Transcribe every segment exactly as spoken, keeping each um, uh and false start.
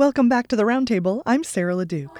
Welcome back to the Roundtable. I'm Sarah LeDuc.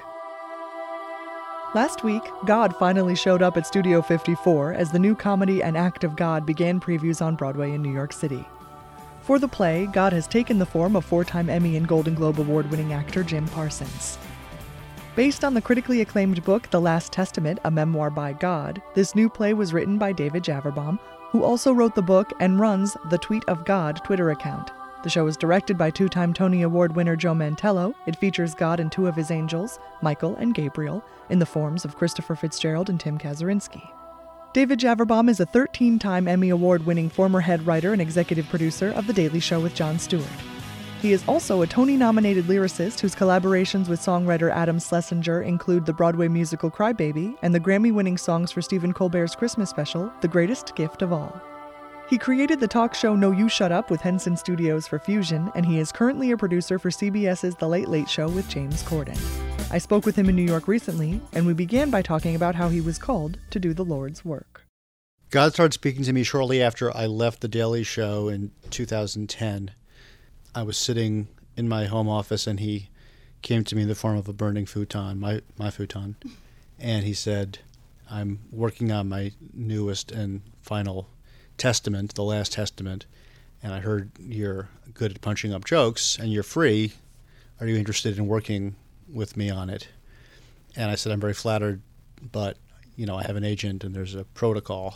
Last week, God finally showed up at Studio fifty-four as the new comedy An Act of God began previews on Broadway in New York City. For the play, God has taken the form of four-time Emmy and Golden Globe Award-winning actor Jim Parsons. Based on the critically acclaimed book The Last Testament, A Memoir by God, this new play was written by David Javerbaum, who also wrote the book and runs the Tweet of God Twitter account. The show is directed by two-time Tony Award winner Joe Mantello. It features God and two of his angels, Michael and Gabriel, in the forms of Christopher Fitzgerald and Tim Kazurinsky. David Javerbaum is a thirteen-time Emmy Award-winning former head writer and executive producer of The Daily Show with Jon Stewart. He is also a Tony-nominated lyricist whose collaborations with songwriter Adam Schlesinger include the Broadway musical Cry Baby and the Grammy-winning songs for Stephen Colbert's Christmas special, The Greatest Gift of All. He created the talk show No You Shut Up with Henson Studios for Fusion, and he is currently a producer for CBS's The Late Late Show with James Corden. I spoke with him in New York recently, and we began by talking about how he was called to do the Lord's work. God started speaking to me shortly after I left The Daily Show in two thousand ten. I was sitting in my home office, and he came to me in the form of a burning futon, my, my futon, and he said, I'm working on my newest and final Testament, The Last Testament, and I heard you're good at punching up jokes and you're free. Are you interested in working with me on it? And I said, I'm very flattered, but, you know, I have an agent and there's a protocol.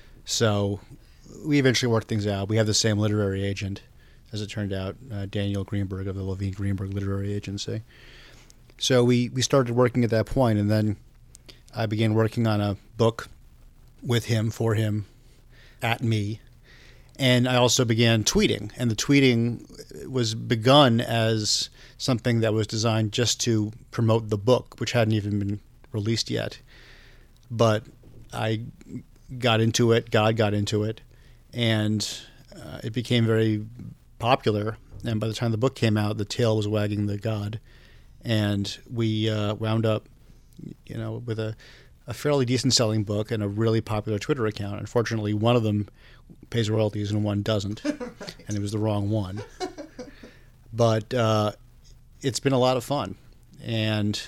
So we eventually worked things out. We have the same literary agent, as it turned out, uh, Daniel Greenberg of the Levine Greenberg Literary Agency. So we, we started working at that point, and then I began working on a book with him, for him, at me, and I also began tweeting, and the tweeting was begun as something that was designed just to promote the book, which hadn't even been released yet. But I got into it, God got into it, and uh, it became very popular, and by the time the book came out, the tail was wagging the God, and we uh, wound up, you know, with a a fairly decent selling book and a really popular Twitter account. Unfortunately, one of them pays royalties and one doesn't, and it was the wrong one. But uh, it's been a lot of fun, and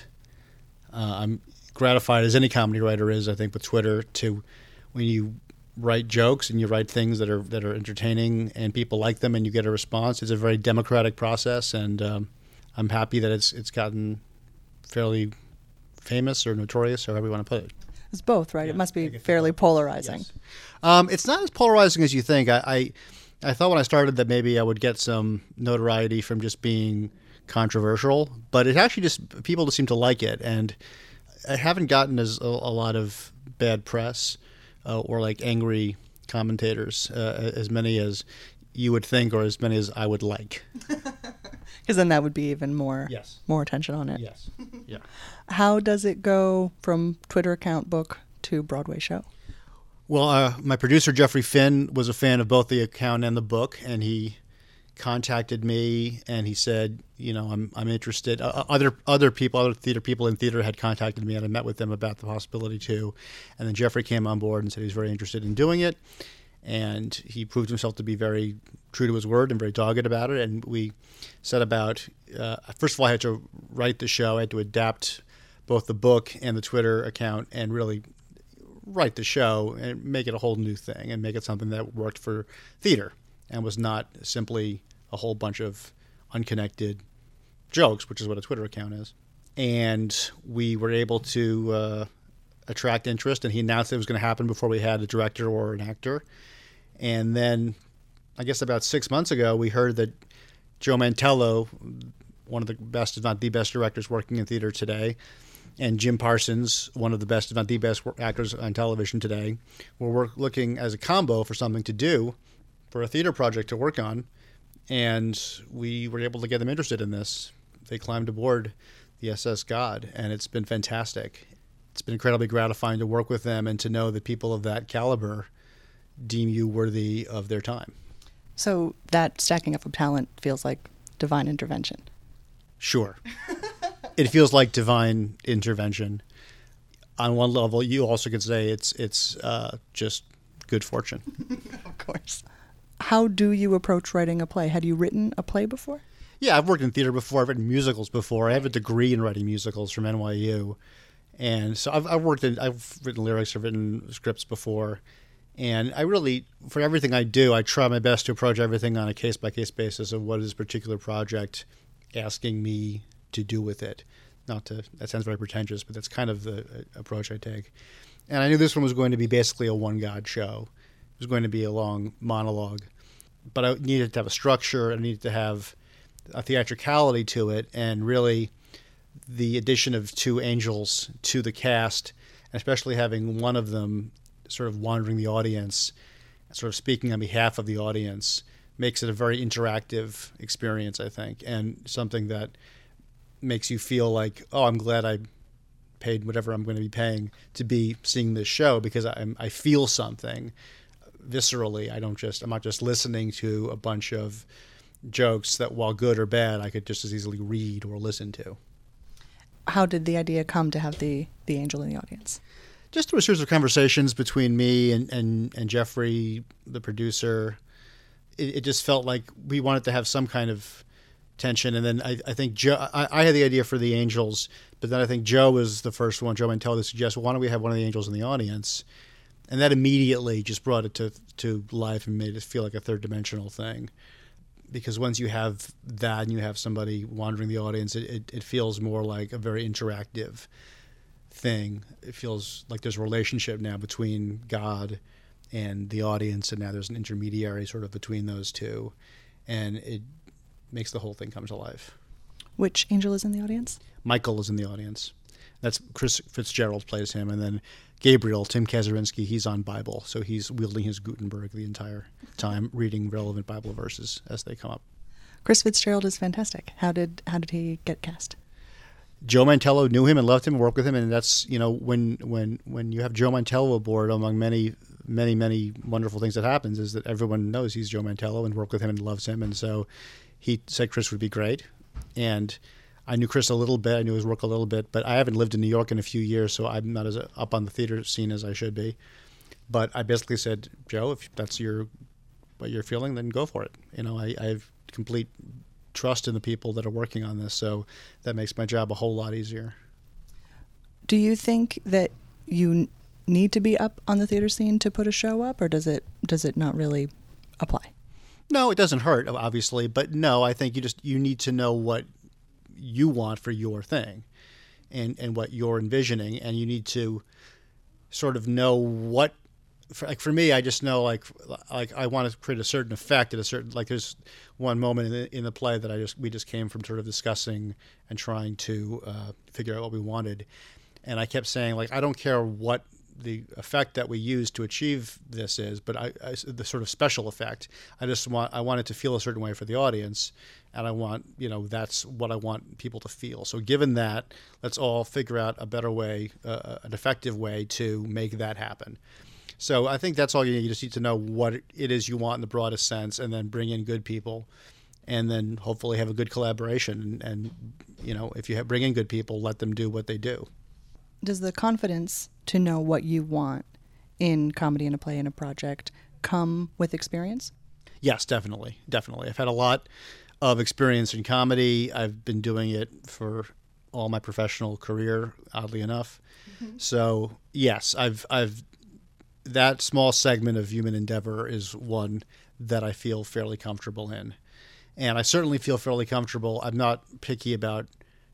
uh, I'm gratified, as any comedy writer is, I think, with Twitter, to when you write jokes and you write things that are that are entertaining and people like them and you get a response. It's a very democratic process, and um, I'm happy that it's it's gotten fairly famous or notorious, or however you want to put it. It's both, right? Yeah, it must be fairly polarizing. Yes. Um, it's not as polarizing as you think. I, I I thought when I started that maybe I would get some notoriety from just being controversial, but it actually just, people just seem to like it, and I haven't gotten as a, a lot of bad press uh, or like angry commentators, uh, as many as you would think, or as many as I would like. Because then that would be even more yes. more attention on it. Yes. Yeah. How does it go from Twitter account book to Broadway show? Well, uh, my producer, Jeffrey Finn, was a fan of both the account and the book, and he contacted me and he said, you know, I'm I'm interested. Uh, other other people, other theater people in theater had contacted me, and I met with them about the possibility too. And then Jeffrey came on board and said he was very interested in doing it. And he proved himself to be very true to his word and very dogged about it. And we set about, uh, first of all, I had to write the show. I had to adapt both the book and the Twitter account and really write the show and make it a whole new thing and make it something that worked for theater and was not simply a whole bunch of unconnected jokes, which is what a Twitter account is. And we were able to uh, attract interest, and he announced it was going to happen before we had a director or an actor. And then I guess about six months ago, we heard that Joe Mantello, one of the best, if not the best directors working in theater today, and Jim Parsons, one of the best, if not the best actors on television today, were looking as a combo for something to do, for a theater project to work on. And we were able to get them interested in this. They climbed aboard the S S God, and it's been fantastic. It's been incredibly gratifying to work with them and to know that people of that caliber deem you worthy of their time. So that stacking up of talent feels like divine intervention. Sure. It feels like divine intervention. On one level, you also could say it's it's uh, just good fortune. Of course. How do you approach writing a play? Had you written a play before? Yeah, I've worked in theater before. I've written musicals before. I have a degree in writing musicals from N Y U. And so I've, I've worked in, I've written lyrics, I've written scripts before. And I really, for everything I do, I try my best to approach everything on a case-by-case basis of what is this particular project asking me to do with it. Not to, that sounds very pretentious, but that's kind of the uh, approach I take. And I knew this one was going to be basically a one-God show. It was going to be a long monologue. But I needed to have a structure, I needed to have a theatricality to it, and really the addition of two angels to the cast, especially having one of them sort of wandering the audience, sort of speaking on behalf of the audience, makes it a very interactive experience, I think, and something that makes you feel like, oh, I'm glad I paid whatever I'm going to be paying to be seeing this show, because I'm, I feel something viscerally. I don't just, I'm not just listening to a bunch of jokes that, while good or bad, I could just as easily read or listen to. How did the idea come to have the, the angel in the audience? Just through a series of conversations between me and, and, and Jeffrey, the producer. It, it just felt like we wanted to have some kind of tension. And then I, I think Joe, I, I had the idea for the angels, but then I think Joe was the first one, Joe Mantello, to suggest, well, why don't we have one of the angels in the audience? And that immediately just brought it to, to life and made it feel like a third dimensional thing. Because once you have that and you have somebody wandering the audience, it, it, it feels more like a very interactive thing. It feels like there's a relationship now between God and the audience, and now there's an intermediary sort of between those two, and it makes the whole thing come to life. Which angel is in the audience? Michael is in the audience. That's Chris Fitzgerald plays him, and then Gabriel, Tim Kazurinsky, he's on Bible, so he's wielding his Gutenberg the entire time, reading relevant Bible verses as they come up. Chris Fitzgerald is fantastic. How did how did he get cast? Joe Mantello knew him and loved him and worked with him, and that's, you know, when when when you have Joe Mantello aboard, among many many many wonderful things that happens is that everyone knows he's Joe Mantello and worked with him and loves him, and so he said Chris would be great. And I knew Chris a little bit, I knew his work a little bit, but I haven't lived in New York in a few years, so I'm not as up on the theater scene as I should be. But I basically said, Joe, if that's your what you're feeling, then go for it. You know, I, I have complete trust in the people that are working on this, so that makes my job a whole lot easier. Do you think that you need to be up on the theater scene to put a show up, or does it does it not really apply? No, it doesn't hurt, obviously, but no, I think you just you need to know what you want for your thing and and what you're envisioning, and you need to sort of know what for, like for me I just know like like I want to create a certain effect at a certain, like there's one moment in the, in the play that I just we just came from sort of discussing and trying to uh, figure out what we wanted, and I kept saying, like, I don't care what the effect that we use to achieve this is, but I, I the sort of special effect, I just want I want it to feel a certain way for the audience, and I want, you know, that's what I want people to feel. So given that, let's all figure out a better way, uh, an effective way to make that happen. So I think that's all you need. You just need to know what it is you want in the broadest sense, and then bring in good people, and then hopefully have a good collaboration. And, and you know, if you have, bring in good people, let them do what they do. Does the confidence to know what you want in comedy, in a play, in a project come with experience? Yes, definitely. Definitely. I've had a lot of experience in comedy. I've been doing it for all my professional career, oddly enough. Mm-hmm. So yes, I've, I've, that small segment of human endeavor is one that I feel fairly comfortable in. And I certainly feel fairly comfortable. I'm not picky about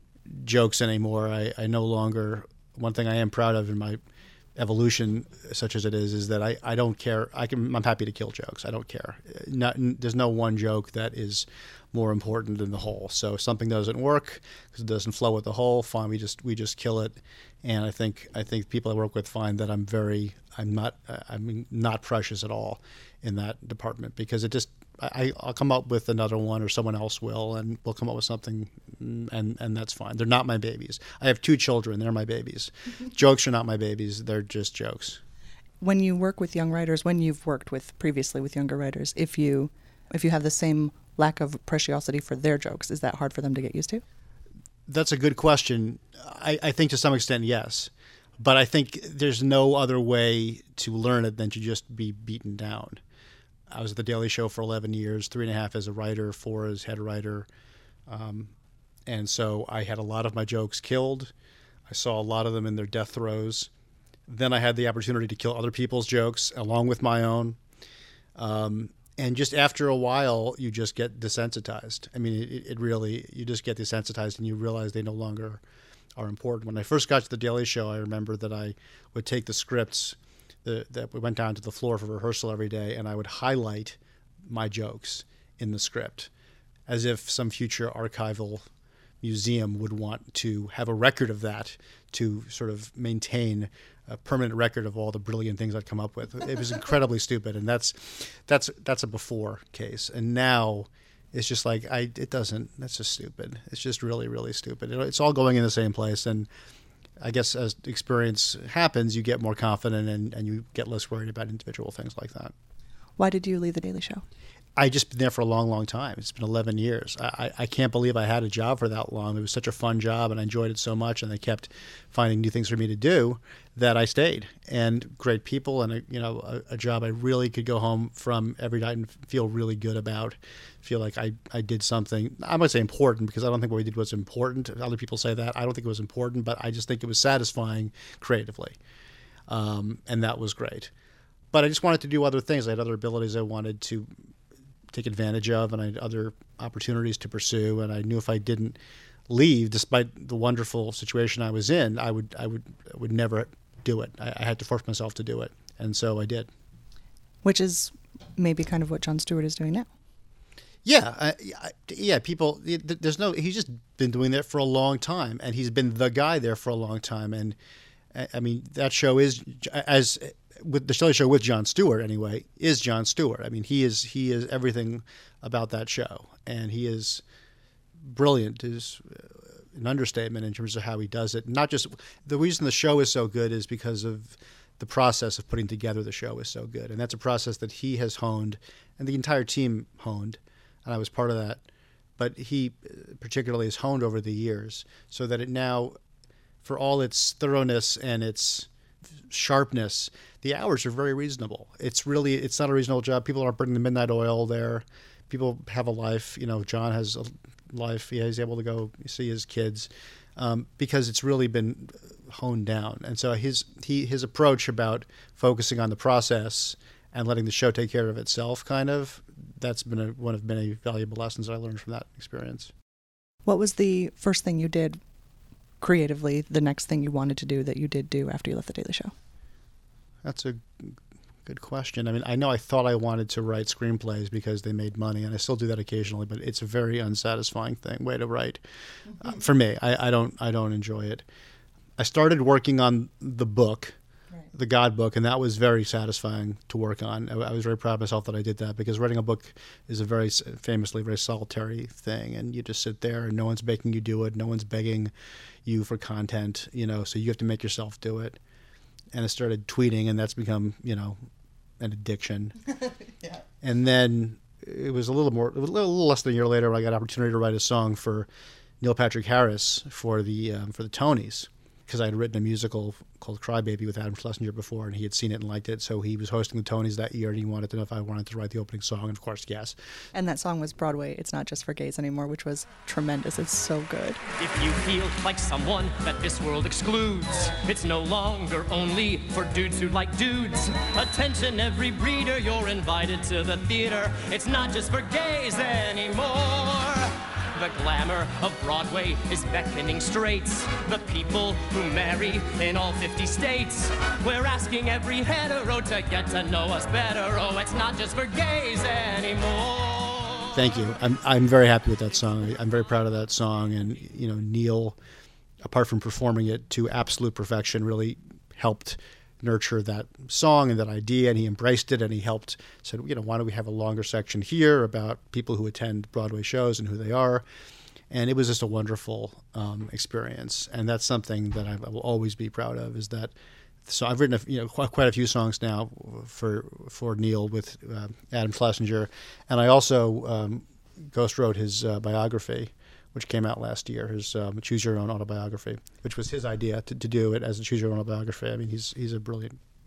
jokes anymore. I, I no longer, one thing I am proud of in my evolution, such as it is, is that I, I don't care. I can, I'm happy to kill jokes. I don't care. Not, there's no one joke that is more important than the whole. So if something doesn't work because it doesn't flow with the whole, fine, we just we just kill it. And I think I think people I work with find that I'm very I'm not I'm not precious at all in that department, because it just I, I'll come up with another one, or someone else will, and we'll come up with something, and and that's fine. They're not my babies. I have two children. They're my babies. Mm-hmm. Jokes are not my babies. They're just jokes. When you work with young writers, when you've worked with previously with younger writers, if you if you have the same lack of preciosity for their jokes, is that hard for them to get used to? That's a good question. I, I think to some extent, yes. But I think there's no other way to learn it than to just be beaten down. I was at The Daily Show for eleven years, three and a half as a writer, four as head writer. Um, and so I had a lot of my jokes killed. I saw a lot of them in their death throes. Then I had the opportunity to kill other people's jokes along with my own. Um, and just after a while, you just get desensitized. I mean, it, it really, you just get desensitized and you realize they no longer are important. When I first got to The Daily Show, I remember that I would take the scripts the, that we went down to the floor for rehearsal every day, and I would highlight my jokes in the script as if some future archival museum would want to have a record of that to sort of maintain a permanent record of all the brilliant things I'd come up with. It was incredibly stupid, and that's that's that's a before case. And now it's just like I it doesn't. That's just stupid. It's just really really stupid. It's all going in the same place, and I guess as experience happens, you get more confident and, and you get less worried about individual things like that. Why did you leave The Daily Show? I just been there for a long, long time. It's been eleven years. I, I can't believe I had a job for that long. It was such a fun job, and I enjoyed it so much, and they kept finding new things for me to do that I stayed. And great people, and a, you know, a, a job I really could go home from every night and feel really good about. Feel like I, I did something. I might say important because I don't think what we did was important. Other people say that. I don't think it was important, but I just think it was satisfying creatively, um, and that was great. But I just wanted to do other things. I had other abilities I wanted to take advantage of, and I had other opportunities to pursue. And I knew if I didn't leave, despite the wonderful situation I was in, I would I would I would never do it. I, I had to force myself to do it, and so I did. Which is maybe kind of what Jon Stewart is doing now. Yeah, I, I, yeah. People, there's no. He's just been doing that for a long time, and he's been the guy there for a long time. And I mean, that show is as. With the Daily Show with Jon Stewart, anyway, is Jon Stewart. I mean, he is he is everything about that show, and he is brilliant. Is an understatement in terms of how he does it. Not just the reason the show is so good is because of the process of putting together the show is so good, and that's a process that he has honed, and the entire team honed, and I was part of that. But he particularly has honed over the years, so that it now, for all its thoroughness and its sharpness, the hours are very reasonable. It's really, it's not a reasonable job. People aren't burning the midnight oil there. People have a life. You know, Jon has a life. Yeah, he's able to go see his kids um, because it's really been honed down. And so his he his approach about focusing on the process and letting the show take care of itself, kind of, that's been a, one of many valuable lessons I learned from that experience. What was the first thing you did creatively, the next thing you wanted to do that you did do after you left The Daily Show? That's a good question. I mean, I know I thought I wanted to write screenplays because they made money, and I still do that occasionally, but it's a very unsatisfying thing, way to write. Mm-hmm. Uh, for me, I, I don't I don't enjoy it. I started working on the book, right. the God book, and that was very satisfying to work on. I, I was very proud of myself that I did that, because writing a book is a very famously very solitary thing, and you just sit there and no one's making you do it. No one's begging you for content, you know, so you have to make yourself do it. And I started tweeting, and that's become, you know, an addiction. yeah. And then it was a little more, a little, a little less than a year later when I got an opportunity to write a song for Neil Patrick Harris for the um, for the Tonys, because I had written a musical called Crybaby with Adam Schlesinger before, and he had seen it and liked it. So he was hosting the Tonys that year, and he wanted to know if I wanted to write the opening song, and of course, yes. And that song was Broadway, It's Not Just for Gays Anymore, which was tremendous. It's so good. If you feel like someone that this world excludes, it's no longer only for dudes who like dudes. Attention, every breeder, you're invited to the theater. It's not just for gays anymore. The glamour of Broadway is beckoning straights. The people who marry in all fifty states. We're asking every hetero to get to know us better. Oh, it's not just for gays anymore. Thank you. I'm I'm very happy with that song. I'm very proud of that song. And, you know, Neil, apart from performing it to absolute perfection, really helped nurture that song and that idea, and he embraced it, and he helped, said, you know, why don't we have a longer section here about people who attend Broadway shows and who they are. And it was just a wonderful um, experience, and that's something that I will always be proud of, is that, so I've written a, you know, quite, quite a few songs now for for Neil with uh, Adam Schlesinger, and I also um, ghost wrote his uh, biography, which came out last year, his um, Choose Your Own Autobiography, which was his idea to, to do it as a Choose Your Own Autobiography. I mean, he's he's a brilliant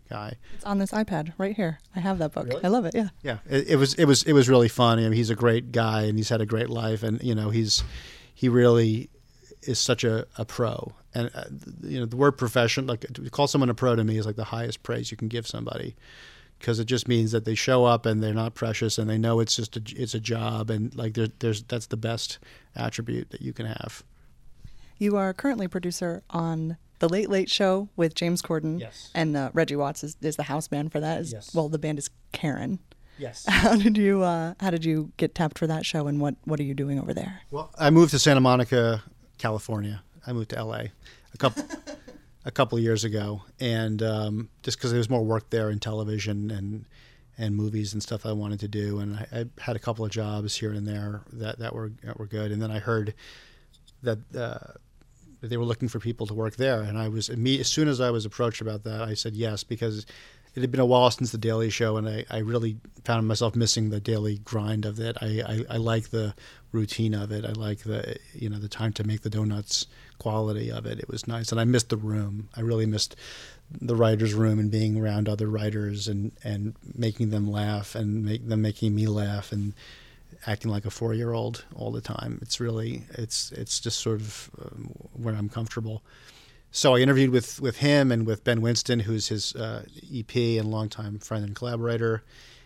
guy. It's on this iPad right here. I have that book. Really? I love it. Yeah. Yeah, it, it was it was it was really fun. I mean, he's a great guy, and he's had a great life, and you know, he's he really is such a, a pro. And uh, you know, the word profession, like to call someone a pro to me, is like the highest praise you can give somebody, because it just means that they show up and they're not precious, and they know it's just a, it's a job, and like there, there's that's the best attribute that you can have. You are currently producer on The Late Late Show with James Corden. Yes. And uh, Reggie Watts is, is the house band for that. Is, Yes. Well, the band is Karen. Yes. How did you uh, How did you get tapped for that show, and what, what are you doing over there? Well, I moved to Santa Monica, California. I moved to L A a couple a couple of years ago, and um, just because there was more work there in television and and movies and stuff I wanted to do, and I, I had a couple of jobs here and there that, that were that were good, and then I heard that. Uh, that they were looking for people to work there, and I was imme- as soon as I was approached about that, I said yes, because it had been a while since the Daily Show, and I, I really found myself missing the daily grind of it. I, I, I like the routine of it. I like the you know the time to make the donuts quality of it. It was nice, and I missed the room. I really missed the writers' room and being around other writers and, and making them laugh and make them making me laugh and acting like a four-year-old all the time. It's really, it's it's just sort of um, where I'm comfortable. So I interviewed with, with him and with Ben Winston, who's his uh, E P and longtime friend and collaborator.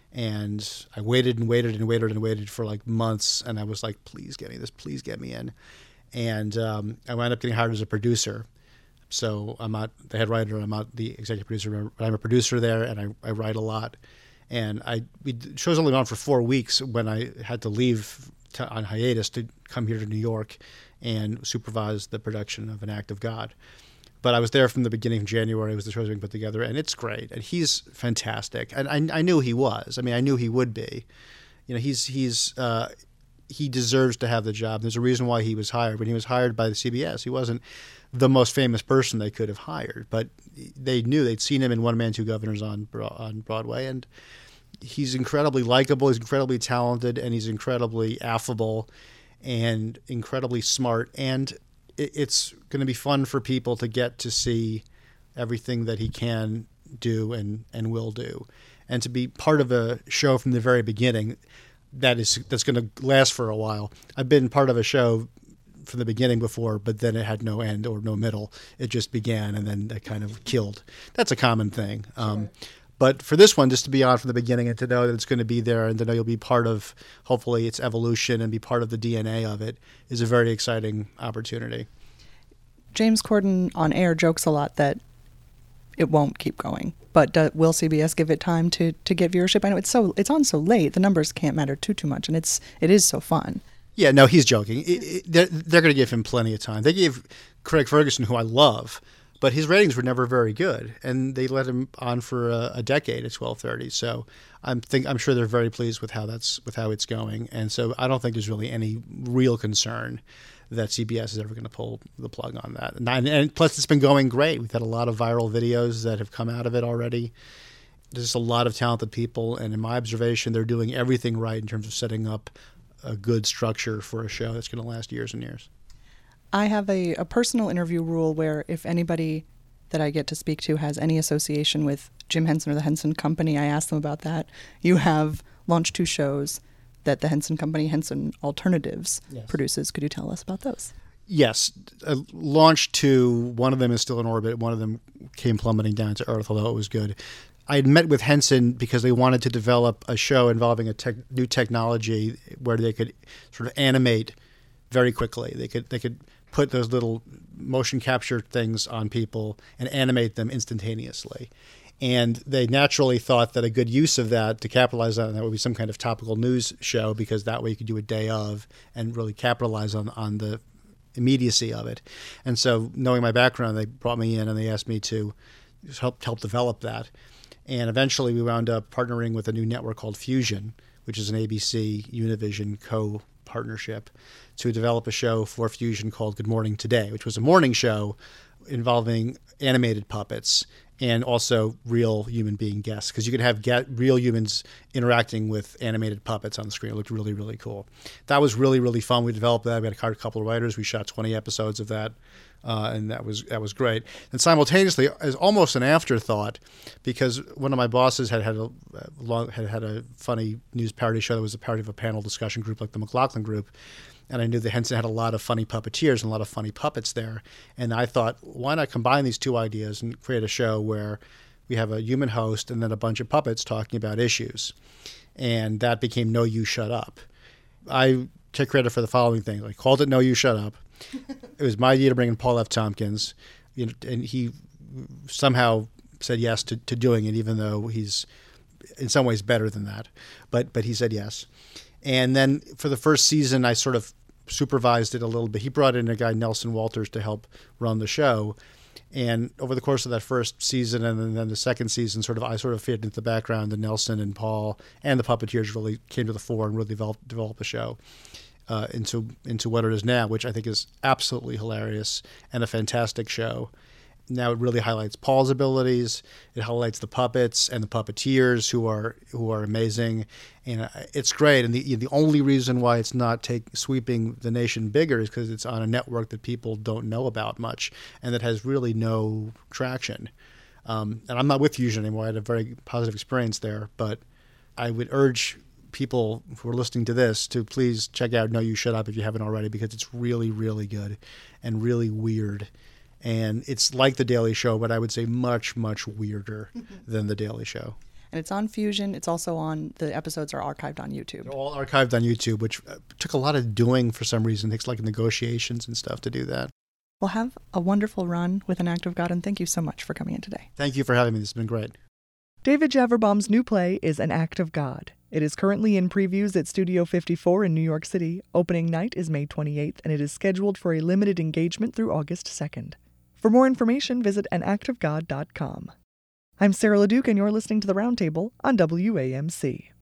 And I waited and waited and waited and waited for like months. And I was like, please get me this, please get me in. And um, I wound up getting hired as a producer. So I'm not the head writer, I'm not the executive producer, but I'm a producer there, and I, I write a lot. And I we, the show's only on for four weeks when I had to leave to, on hiatus to come here to New York and supervise the production of An Act of God. But I was there from the beginning of January. It was the show being put together, and it's great. And he's fantastic. And I, I knew he was. I mean, I knew he would be. You know, he's he's uh, he deserves to have the job. There's a reason why he was hired. When he was hired by the C B S, he wasn't the most famous person they could have hired, but they knew they'd seen him in One Man, Two Governors on on Broadway, and he's incredibly likable. He's incredibly talented, and he's incredibly affable, and incredibly smart. And it's going to be fun for people to get to see everything that he can do and, and will do, and to be part of a show from the very beginning that is that's going to last for a while. I've been part of a show from the beginning before, but then it had no end or no middle. It just began and then it kind of killed. That's a common thing. Um, but for this one, just to be on from the beginning and to know that it's going to be there and to know you'll be part of, hopefully, its evolution and be part of the D N A of it is a very exciting opportunity. James Corden on air jokes a lot that it won't keep going, but do, will C B S give it time to, to get viewership? I know it's so it's on so late, the numbers can't matter too too much, and it's it is so fun. Yeah, no, he's joking. It, it, they're they're going to give him plenty of time. They gave Craig Ferguson, who I love, but his ratings were never very good, and they let him on for a, a decade at twelve thirty. So I'm think I'm sure they're very pleased with how that's with how it's going, and so I don't think there's really any real concern that C B S is ever going to pull the plug on that. And, I, and plus, it's been going great. We've had a lot of viral videos that have come out of it already. There's just a lot of talented people, and in my observation, they're doing everything right in terms of setting up a good structure for a show that's going to last years and years. I have a, a personal interview rule where if anybody that I get to speak to has any association with Jim Henson or the Henson Company, I ask them about that. You have launched two shows that the Henson Company, Henson Alternatives, yes. produces. Could you tell us about those? Yes. Uh, launched two. One of them is still in orbit. One of them came plummeting down to Earth, although it was good. I had met with Henson because they wanted to develop a show involving a tech, new technology where they could sort of animate very quickly. They could they could put those little motion capture things on people and animate them instantaneously. And they naturally thought that a good use of that to capitalize on that would be some kind of topical news show, because that way you could do a day of and really capitalize on, on the immediacy of it. And so, knowing my background, they brought me in and they asked me to help help develop that. And eventually we wound up partnering with a new network called Fusion, which is an A B C Univision co-partnership, to develop a show for Fusion called Good Morning Today, which was a morning show involving animated puppets and also real human being guests, because you could have get real humans interacting with animated puppets on the screen. It looked really, really cool. That was really, really fun. We developed that. We had a couple of writers. We shot twenty episodes of that, uh, and that was that was great. And simultaneously, as almost an afterthought, because one of my bosses had had a long, had had a funny news parody show that was a parody of a panel discussion group like the McLaughlin Group. And I knew that Henson had a lot of funny puppeteers and a lot of funny puppets there. And I thought, why not combine these two ideas and create a show where we have a human host and then a bunch of puppets talking about issues. And that became No You Shut Up. I take credit for the following thing. I called it No You Shut Up. It was my idea to bring in Paul F. Tompkins. You know, and he somehow said yes to, to doing it, even though he's in some ways better than that. But but he said yes. And then for the first season, I sort of supervised it a little bit. He brought in a guy, Nelson Walters, to help run the show. And over the course of that first season and then the second season, sort of I sort of faded into the background, and Nelson and Paul and the puppeteers really came to the fore and really developed, developed the show uh, into into what it is now, which I think is absolutely hilarious and a fantastic show. Now it really highlights Paul's abilities. It highlights the puppets and the puppeteers who are who are amazing, and it's great. And the the only reason why it's not take sweeping the nation bigger is because it's on a network that people don't know about much, and that has really no traction. Um, and I'm not with Fusion anymore. I had a very positive experience there, but I would urge people who are listening to this to please check out No You Shut Up if you haven't already, because it's really, really good and really weird. And it's like The Daily Show, but I would say much, much weirder than The Daily Show. And it's on Fusion. It's also on, the episodes are archived on YouTube. They're all archived on YouTube, which took a lot of doing for some reason. It takes like negotiations and stuff to do that. Well, have a wonderful run with An Act of God, and thank you so much for coming in today. Thank you for having me. This has been great. David Javerbaum's new play is An Act of God. It is currently in previews at Studio fifty-four in New York City. Opening night is May twenty-eighth, and it is scheduled for a limited engagement through August second. For more information, visit an act of god dot com. I'm Sarah LeDuc, and you're listening to The Roundtable on W A M C.